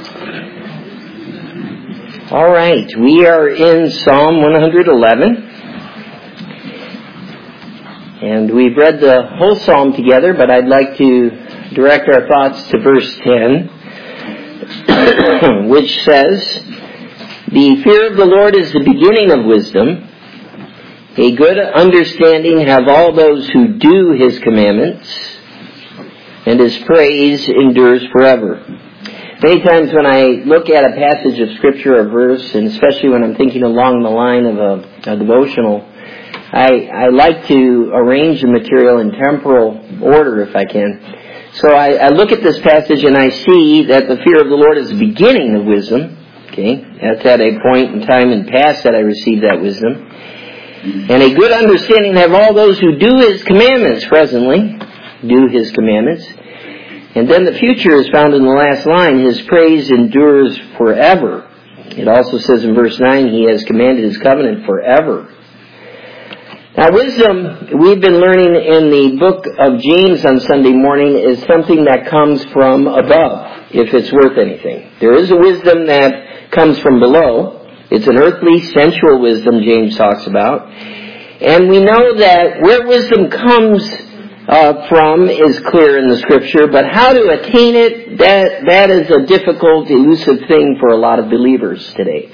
All right, we are in Psalm 111. And we've read the whole psalm together, but I'd like to direct our thoughts to verse 10, which says, "The fear of the Lord is the beginning of wisdom. A good understanding have all those who do His commandments, and His praise endures forever." Many times when I look at a passage of Scripture or verse, and especially when I'm thinking along the line of a devotional, I like to arrange the material in temporal order if I can. So I look at this passage and I see that the fear of the Lord is the beginning of wisdom. Okay, that's at a point in time in past that I received that wisdom. And a good understanding have all those who do His commandments presently, do His commandments. And then the future is found in the last line, His praise endures forever. It also says in verse 9, He has commanded His covenant forever. Now wisdom, we've been learning in the book of James on Sunday morning, is something that comes from above, if it's worth anything. There is a wisdom that comes from below. It's an earthly, sensual wisdom James talks about. And we know that where wisdom comes from is clear in the Scripture, but how to attain it, that is a difficult, elusive thing for a lot of believers today.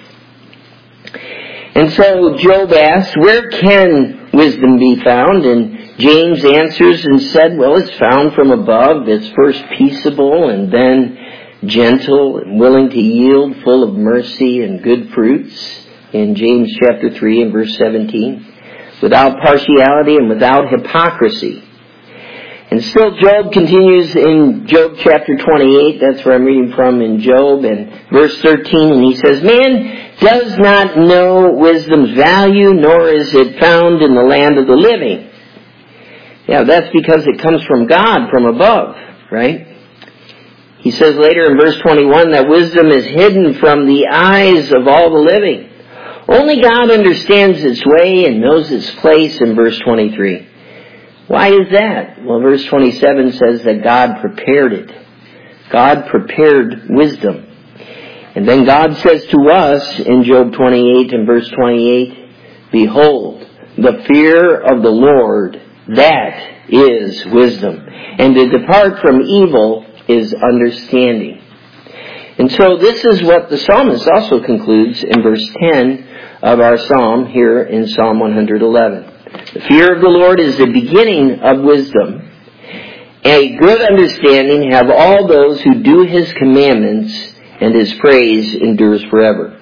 And so Job asked, where can wisdom be found? And James answers and said, well, it's found from above. It's first peaceable and then gentle and willing to yield, full of mercy and good fruits, in James chapter 3 and verse 17, without partiality and without hypocrisy. And still Job continues in Job chapter 28, that's where I'm reading from in Job, and verse 13, and he says, man does not know wisdom's value, nor is it found in the land of the living. Yeah, that's because it comes from God, from above, right? He says later in verse 21 that wisdom is hidden from the eyes of all the living. Only God understands its way and knows its place in verse 23. Why is that? Well, verse 27 says that God prepared it. God prepared wisdom. And then God says to us in Job 28 and verse 28, behold, the fear of the Lord, that is wisdom. And to depart from evil is understanding. And so this is what the psalmist also concludes in verse 10 of our psalm here in Psalm 111. The fear of the Lord is the beginning of wisdom. A good understanding have all those who do His commandments, and His praise endures forever.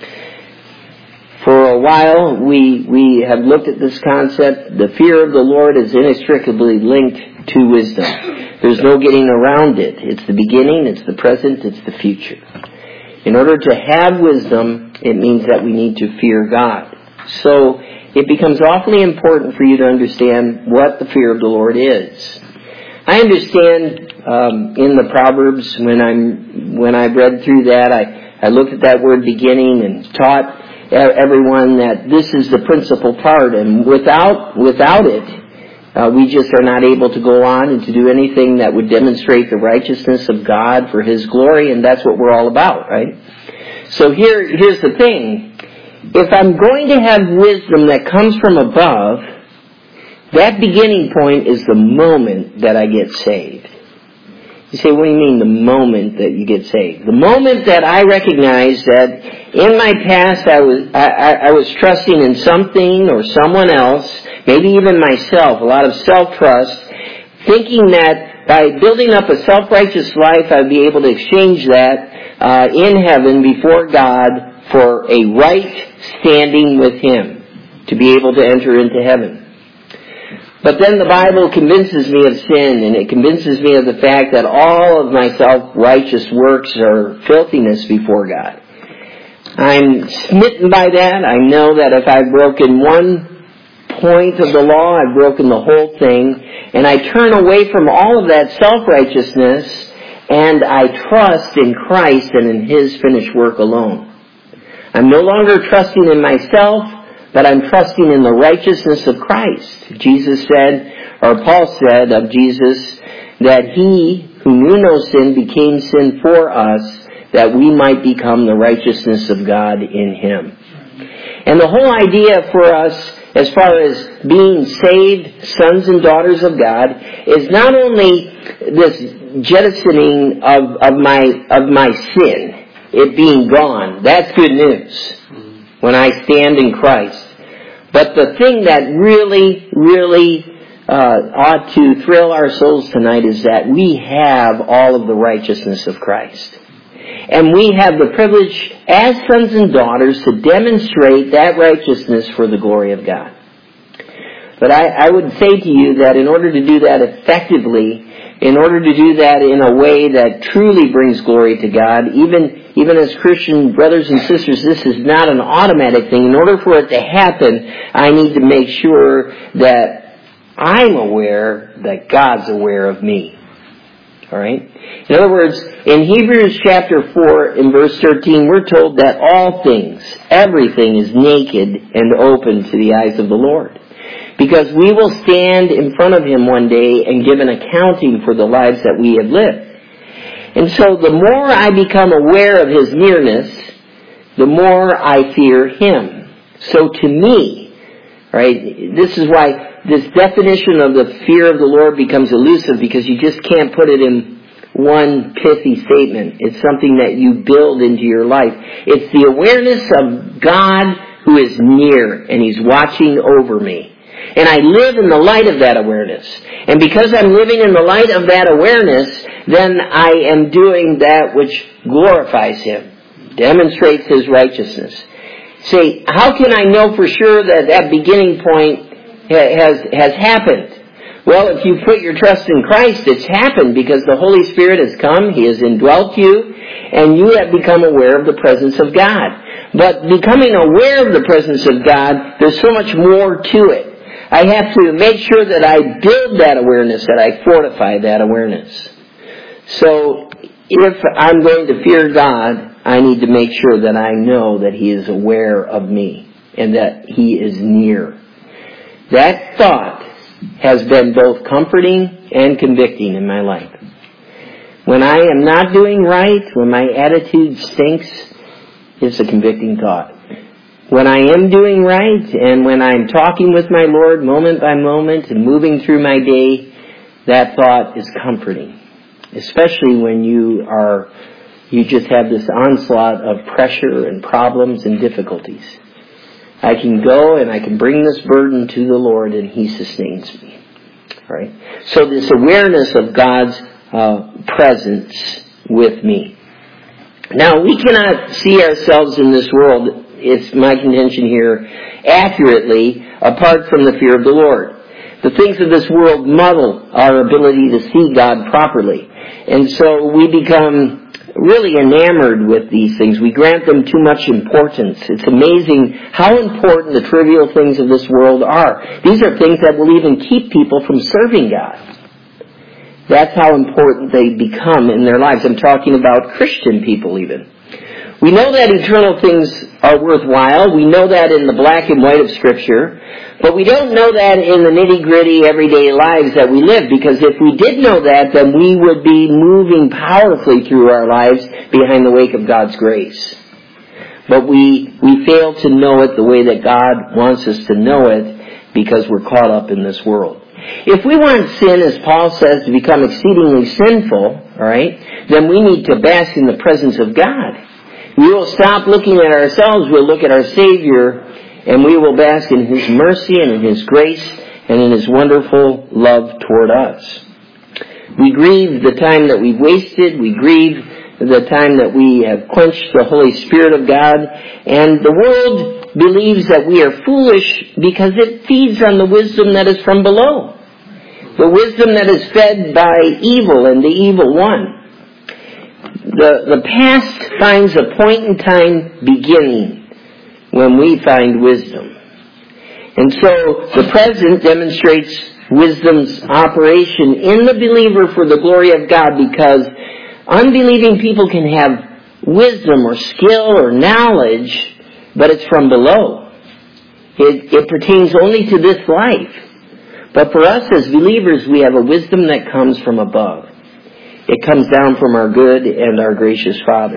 For a while, we have looked at this concept. The fear of the Lord is inextricably linked to wisdom. There's no getting around it. It's the beginning, it's the present, it's the future. In order to have wisdom, it means that we need to fear God. So it becomes awfully important for you to understand what the fear of the Lord is. I understand in the Proverbs, when I read through that, I looked at that word beginning and taught everyone that this is the principal part, and without it, we just are not able to go on and to do anything that would demonstrate the righteousness of God for His glory, and that's what we're all about, right? So here's the thing. If I'm going to have wisdom that comes from above, that beginning point is the moment that I get saved. You say, what do you mean the moment that you get saved? The moment that I recognize that in my past I was trusting in something or someone else, maybe even myself, a lot of self-trust, thinking that by building up a self-righteous life I'd be able to exchange that in heaven before God for a right standing with Him, to be able to enter into heaven. But then the Bible convinces me of sin, and it convinces me of the fact that all of my self-righteous works are filthiness before God. I'm smitten by that. I know that if I've broken one point of the law, I've broken the whole thing. And I turn away from all of that self-righteousness, and I trust in Christ and in His finished work alone. I'm no longer trusting in myself, but I'm trusting in the righteousness of Christ. Jesus said, or Paul said of Jesus, that He who knew no sin became sin for us, that we might become the righteousness of God in Him. And the whole idea for us, as far as being saved sons and daughters of God, is not only this jettisoning of my sin, it being gone. That's good news when I stand in Christ. But the thing that really, really ought to thrill our souls tonight is that we have all of the righteousness of Christ. And we have the privilege as sons and daughters to demonstrate that righteousness for the glory of God. But I would say to you that in order to do that effectively, in order to do that in a way that truly brings glory to God, even as Christian brothers and sisters, this is not an automatic thing. In order for it to happen, I need to make sure that I'm aware that God's aware of me. Alright? In other words, in Hebrews chapter 4 in verse 13, we're told that all things, everything is naked and open to the eyes of the Lord. Because we will stand in front of Him one day and give an accounting for the lives that we have lived. And so the more I become aware of His nearness, the more I fear Him. So to me, right, this is why this definition of the fear of the Lord becomes elusive, because you just can't put it in one pithy statement. It's something that you build into your life. It's the awareness of God who is near and He's watching over me. And I live in the light of that awareness. And because I'm living in the light of that awareness, then I am doing that which glorifies Him, demonstrates His righteousness. See, how can I know for sure that that beginning point has happened? Well, if you put your trust in Christ, it's happened because the Holy Spirit has come, He has indwelt you, and you have become aware of the presence of God. But becoming aware of the presence of God, there's so much more to it. I have to make sure that I build that awareness, that I fortify that awareness. So, if I'm going to fear God, I need to make sure that I know that He is aware of me and that He is near. That thought has been both comforting and convicting in my life. When I am not doing right, when my attitude stinks, it's a convicting thought. When I am doing right, and when I'm talking with my Lord moment by moment and moving through my day, that thought is comforting. Especially when you just have this onslaught of pressure and problems and difficulties. I can go and I can bring this burden to the Lord and He sustains me. Right? So this awareness of God's presence with me. Now, we cannot see ourselves in this world, it's my contention here, accurately apart from the fear of the Lord. The things of this world muddle our ability to see God properly. And so we become really enamored with these things. We grant them too much importance. It's amazing how important the trivial things of this world are. These are things that will even keep people from serving God. That's how important they become in their lives. I'm talking about Christian people even. We know that eternal things are worthwhile. We know that in the black and white of Scripture. But we don't know that in the nitty-gritty everyday lives that we live. Because if we did know that, then we would be moving powerfully through our lives behind the wake of God's grace. But we fail to know it the way that God wants us to know it because we're caught up in this world. If we want sin, as Paul says, to become exceedingly sinful, alright, then we need to bask in the presence of God. We will stop looking at ourselves, we'll look at our Savior, and we will bask in His mercy and in His grace and in His wonderful love toward us. We grieve the time that we've wasted, we grieve the time that we have quenched the Holy Spirit of God, and the world believes that we are foolish because it feeds on the wisdom that is from below. The wisdom that is fed by evil and the evil one. The past finds a point in time beginning when we find wisdom. And so the present demonstrates wisdom's operation in the believer for the glory of God, because unbelieving people can have wisdom or skill or knowledge, but it's from below. It pertains only to this life. But for us as believers, we have a wisdom that comes from above. It comes down from our good and our gracious Father.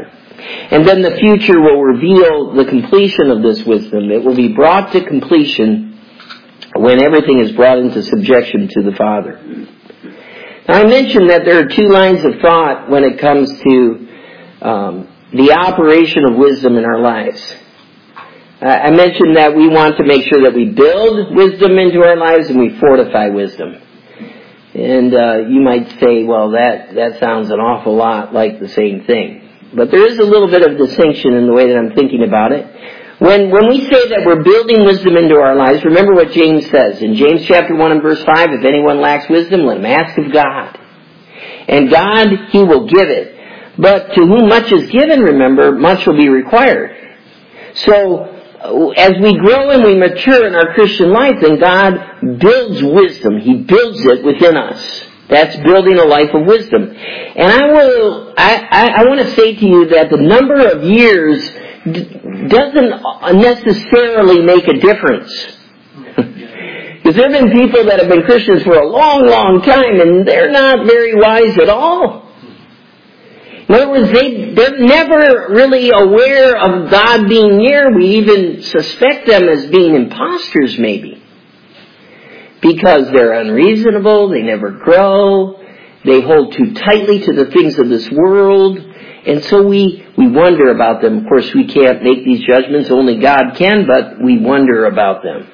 And then the future will reveal the completion of this wisdom. It will be brought to completion when everything is brought into subjection to the Father. Now, I mentioned that there are two lines of thought when it comes to the operation of wisdom in our lives. I mentioned that we want to make sure that we build wisdom into our lives and we fortify wisdom. And you might say, well, that sounds an awful lot like the same thing. But there is a little bit of distinction in the way that I'm thinking about it. When we say that we're building wisdom into our lives, remember what James says. In James chapter 1 and verse 5, if anyone lacks wisdom, let him ask of God. And God, He will give it. But to whom much is given, remember, much will be required. So, as we grow and we mature in our Christian life, then God builds wisdom. He builds it within us. That's building a life of wisdom. And I want to say to you that the number of years doesn't necessarily make a difference. Because there have been people that have been Christians for a long, long time and they're not very wise at all. In other words, they're never really aware of God being near. We even suspect them as being imposters, maybe. Because they're unreasonable, they never grow, they hold too tightly to the things of this world, and so we wonder about them. Of course, we can't make these judgments, only God can, but we wonder about them.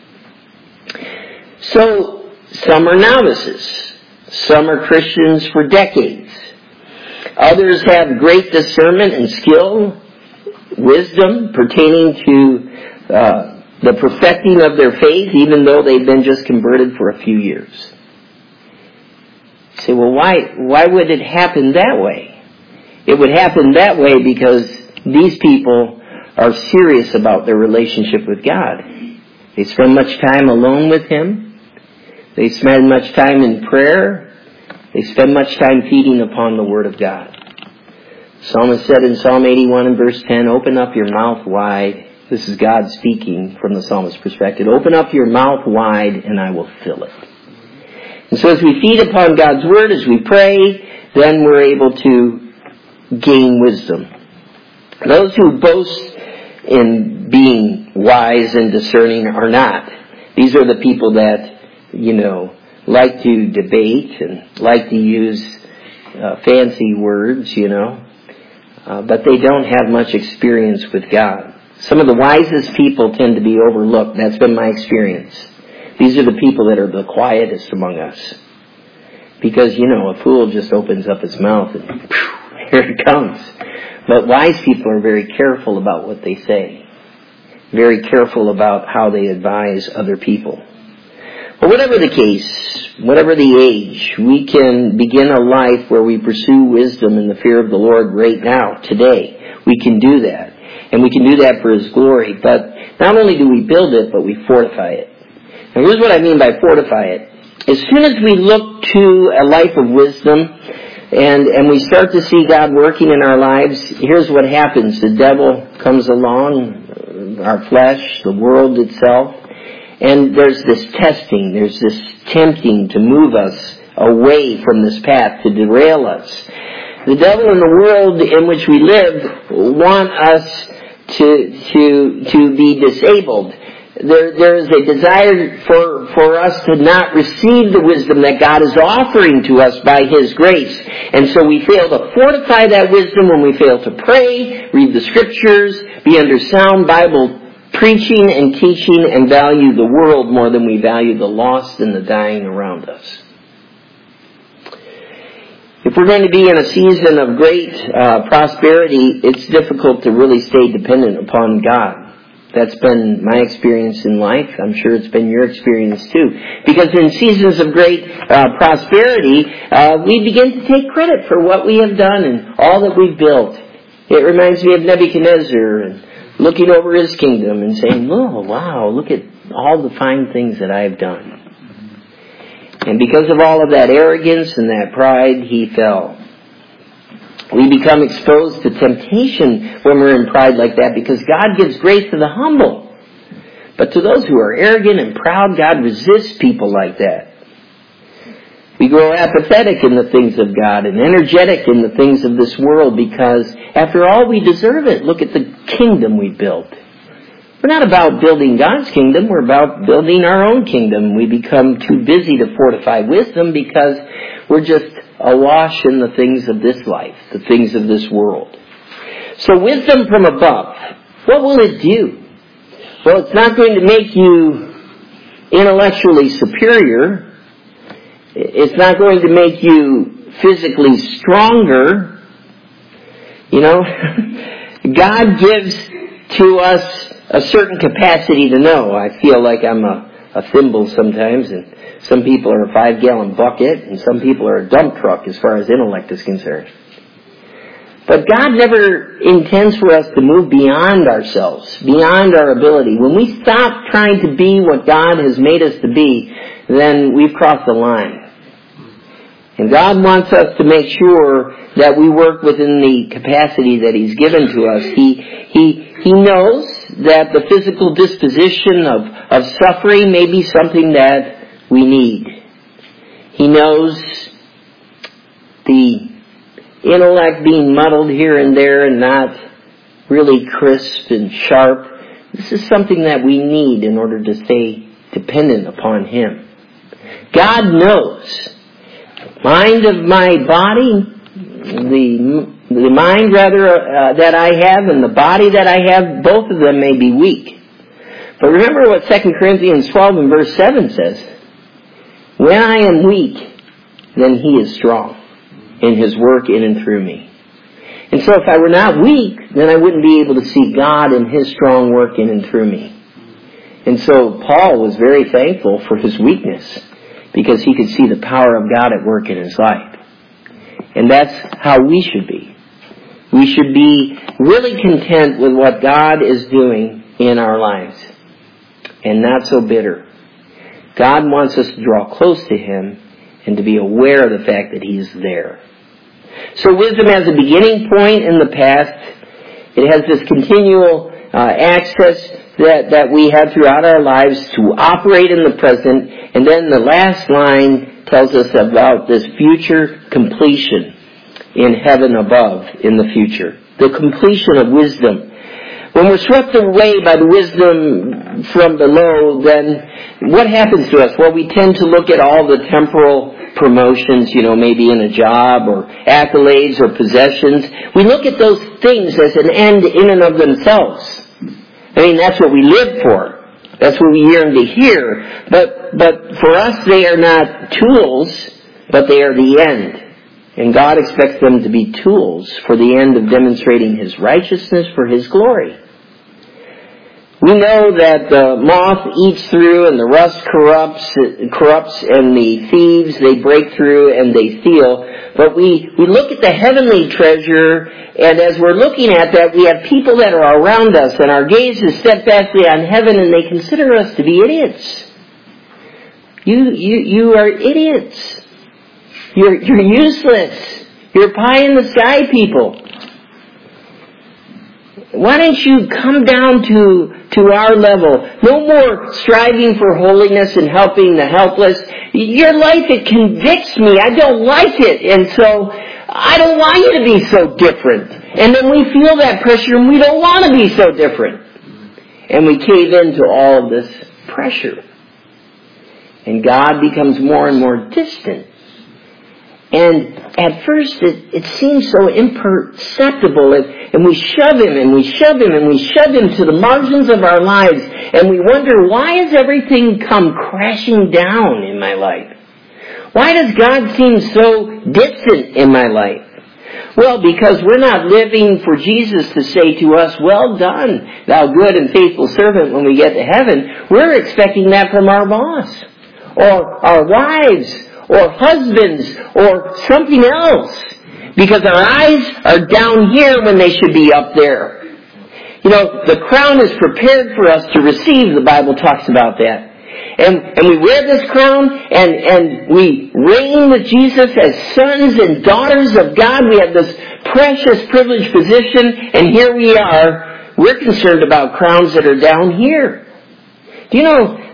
So, some are novices. Some are Christians for decades. Others have great discernment and skill, wisdom pertaining to the perfecting of their faith, even though they've been just converted for a few years. You say, well, why would it happen that way? It would happen that way because these people are serious about their relationship with God. They spend much time alone with Him. They spend much time in prayer. They spend much time feeding upon the Word of God. The psalmist said in Psalm 81 and verse 10, open up your mouth wide. This is God speaking from the psalmist's perspective. Open up your mouth wide and I will fill it. And so as we feed upon God's Word, as we pray, then we're able to gain wisdom. Those who boast in being wise and discerning are not. These are the people that, like to debate and like to use fancy words, but they don't have much experience with God. Some of the wisest people tend to be overlooked. That's been my experience. These are the people that are the quietest among us. Because, a fool just opens up his mouth and here it comes. But wise people are very careful about what they say. Very careful about how they advise other people. But whatever the case, whatever the age, we can begin a life where we pursue wisdom in the fear of the Lord right now, today. We can do that. And we can do that for His glory. But not only do we build it, but we fortify it. And here's what I mean by fortify it. As soon as we look to a life of wisdom and we start to see God working in our lives, here's what happens. The devil comes along, our flesh, the world itself, and there's this testing, there's this tempting to move us away from this path, to derail us. The devil and the world in which we live want us to be disabled. There is a desire for us to not receive the wisdom that God is offering to us by His grace. And so we fail to fortify that wisdom when we fail to pray, read the Scriptures, be under sound Bible preaching and teaching, and value the world more than we value the lost and the dying around us. If we're going to be in a season of great prosperity, it's difficult to really stay dependent upon God. That's been my experience in life. I'm sure it's been your experience too. Because in seasons of great prosperity, we begin to take credit for what we have done and all that we've built. It reminds me of Nebuchadnezzar and looking over his kingdom and saying, oh, wow, look at all the fine things that I've done. And because of all of that arrogance and that pride, he fell. We become exposed to temptation when we're in pride like that because God gives grace to the humble. But to those who are arrogant and proud, God resists people like that. We grow apathetic in the things of God and energetic in the things of this world because, after all, we deserve it. Look at the kingdom we built. We're not about building God's kingdom. We're about building our own kingdom. We become too busy to fortify wisdom because we're just awash in the things of this life, the things of this world. So wisdom from above, what will it do? Well, it's not going to make you intellectually superior. It's not going to make you physically stronger. You know, God gives to us a certain capacity to know. I feel like I'm a thimble sometimes, and some people are a 5-gallon bucket, and some people are a dump truck as far as intellect is concerned. But God never intends for us to move beyond ourselves, beyond our ability. When we stop trying to be what God has made us to be, then we've crossed the line. And God wants us to make sure that we work within the capacity that He's given to us. He knows that the physical disposition of suffering may be something that we need. He knows the intellect being muddled here and there and not really crisp and sharp. This is something that we need in order to stay dependent upon Him. God knows. Mind of my body, the mind rather that I have and the body that I have, both of them may be weak. But remember what 2 Corinthians 12 and verse 7 says. When I am weak, then He is strong in His work in and through me. And so if I were not weak, then I wouldn't be able to see God in His strong work in and through me. And so Paul was very thankful for his weakness, because he could see the power of God at work in his life. And that's how we should be. We should be really content with what God is doing in our lives, and not so bitter. God wants us to draw close to Him and to be aware of the fact that He's there. So wisdom has a beginning point in the past. It has this continual access that we have throughout our lives to operate in the present. And then the last line tells us about this future completion in heaven above in the future. The completion of wisdom. When we're swept away by the wisdom from below, then what happens to us? Well, we tend to look at all the temporal promotions, maybe in a job or accolades or possessions. We look at those things as an end in and of themselves. I mean, that's what we live for. That's what we yearn to hear. But for us, they are not tools, but they are the end. And God expects them to be tools for the end of demonstrating His righteousness for His glory. We know that the moth eats through and the rust corrupts and the thieves, they break through and they steal. But we look at the heavenly treasure, and as we're looking at that, we have people that are around us, and our gaze is steadfastly on heaven, and they consider us to be idiots. You are idiots. You're useless. You're pie in the sky people. Why don't you come down to our level? No more striving for holiness and helping the helpless. Your life, it convicts me. I don't like it. And so I don't want you to be so different. And then we feel that pressure and we don't want to be so different. And we cave into all of this pressure. And God becomes more and more distant. And at first it seems so imperceptible, and we shove Him and we shove Him and we shove Him to the margins of our lives, and we wonder, why has everything come crashing down in my life? Why does God seem so distant in my life? Well, because we're not living for Jesus to say to us, well done, thou good and faithful servant, when we get to heaven. We're expecting that from our boss, or our wives, or husbands, or something else. Because our eyes are down here when they should be up there. The crown is prepared for us to receive. The Bible talks about that. And we wear this crown, and we reign with Jesus as sons and daughters of God. We have this precious, privileged position, and here we are. We're concerned about crowns that are down here. Do you know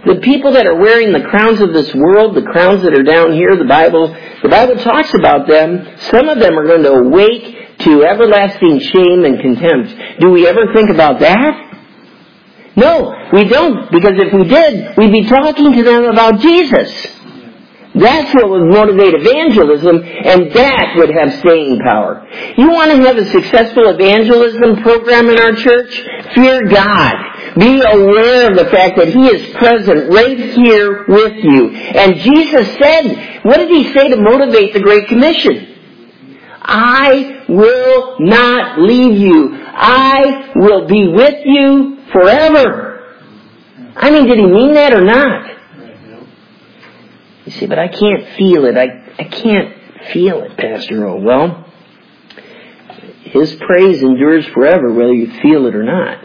the people that are wearing the crowns of this world, the crowns that are down here, the Bible talks about them. Some of them are going to awake to everlasting shame and contempt. Do we ever think about that? No, we don't, because if we did, we'd be talking to them about Jesus. That's what would motivate evangelism, and that would have staying power. You want to have a successful evangelism program in our church? Fear God. Be aware of the fact that He is present right here with you. And Jesus said, what did He say to motivate the Great Commission? I will not leave you. I will be with you forever. I mean, did He mean that or not? You see, but I can't feel it. I can't feel it, Pastor O. Well, His praise endures forever whether you feel it or not.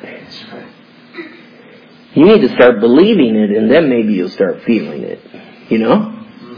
You need to start believing it, and then maybe you'll start feeling it. You know?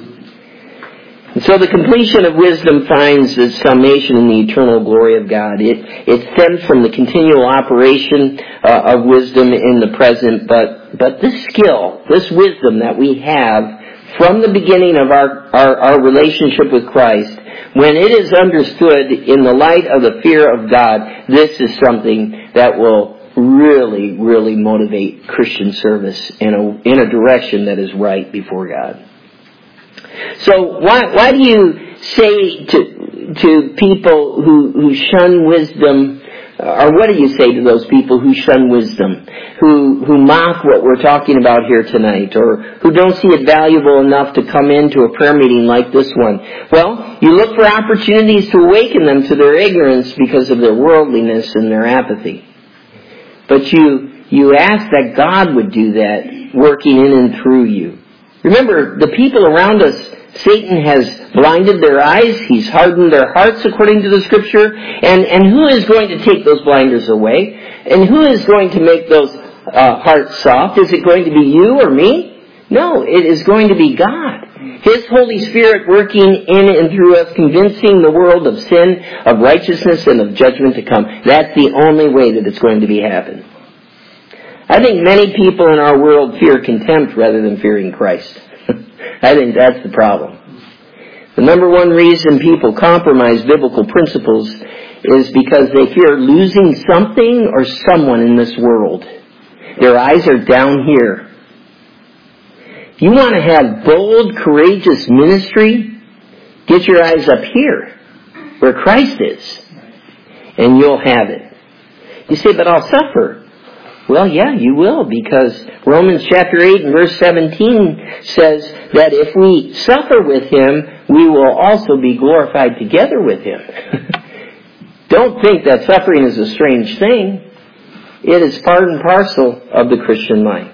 And so the completion of wisdom finds its summation in the eternal glory of God. It stems from the continual operation of wisdom in the present, but this skill, this wisdom that we have from the beginning of our relationship with Christ, when it is understood in the light of the fear of God, this is something that will really, really motivate Christian service in a direction that is right before God. So why do you say to people who shun wisdom, or what do you say to those people who shun wisdom, who mock what we're talking about here tonight, or who don't see it valuable enough to come into a prayer meeting like this one? Well, you look for opportunities to awaken them to their ignorance because of their worldliness and their apathy. But you ask that God would do that, working in and through you. Remember, the people around us, Satan has blinded their eyes. He's hardened their hearts according to the Scripture. And who is going to take those blinders away? And who is going to make those hearts soft? Is it going to be you or me? No, it is going to be God. His Holy Spirit working in and through us, convincing the world of sin, of righteousness, and of judgment to come. That's the only way that it's going to be happen. I think many people in our world fear contempt rather than fearing Christ. I think that's the problem. The number one reason people compromise biblical principles is because they fear losing something or someone in this world. Their eyes are down here. You want to have bold, courageous ministry? Get your eyes up here, where Christ is, and you'll have it. You say, but I'll suffer. Well, yeah, you will, because Romans chapter 8 and verse 17 says that if we suffer with Him, we will also be glorified together with Him. Don't think that suffering is a strange thing. It is part and parcel of the Christian life.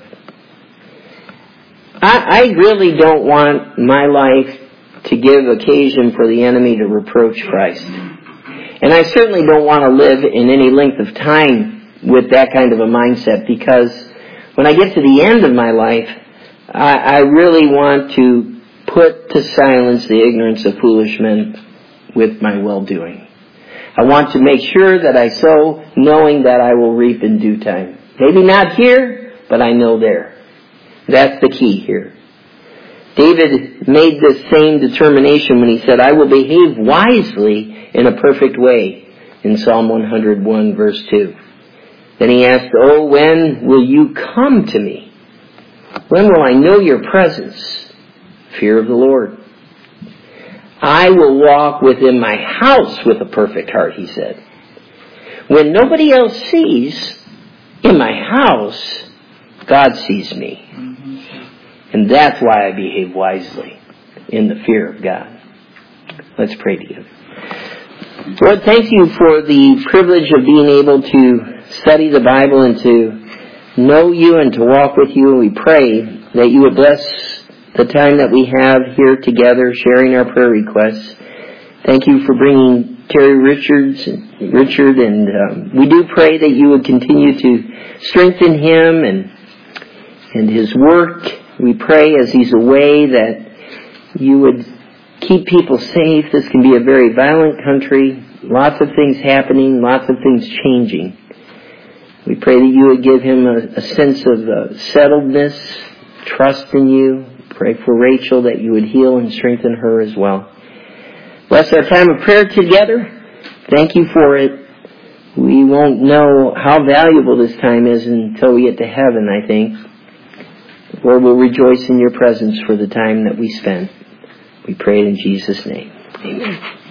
I really don't want my life to give occasion for the enemy to reproach Christ. And I certainly don't want to live in any length of time with that kind of a mindset, because when I get to the end of my life, I really want to put to silence the ignorance of foolish men with my well-doing. I want to make sure that I sow knowing that I will reap in due time. Maybe not here, but I know there. That's the key here. David made this same determination when he said, I will behave wisely in a perfect way, in Psalm 101 verse 2. Then he asked, oh, when will you come to me? When will I know your presence? Fear of the Lord. I will walk within my house with a perfect heart, he said. When nobody else sees, in my house, God sees me. And that's why I behave wisely, in the fear of God. Let's pray together. Lord, thank you for the privilege of being able to study the Bible and to know you and to walk with you. And we pray that you would bless the time that we have here together sharing our prayer requests. Thank you for bringing Terry Richard, and we do pray that you would continue to strengthen him and his work. We pray as he's away that you would keep people safe. This can be a very violent country. Lots of things happening, lots of things changing. We pray that you would give him a sense of settledness, trust in you. Pray for Rachel that you would heal and strengthen her as well. Bless our time of prayer together. Thank you for it. We won't know how valuable this time is until we get to heaven, I think. Lord, we'll rejoice in your presence for the time that we spend. We pray it in Jesus' name. Amen.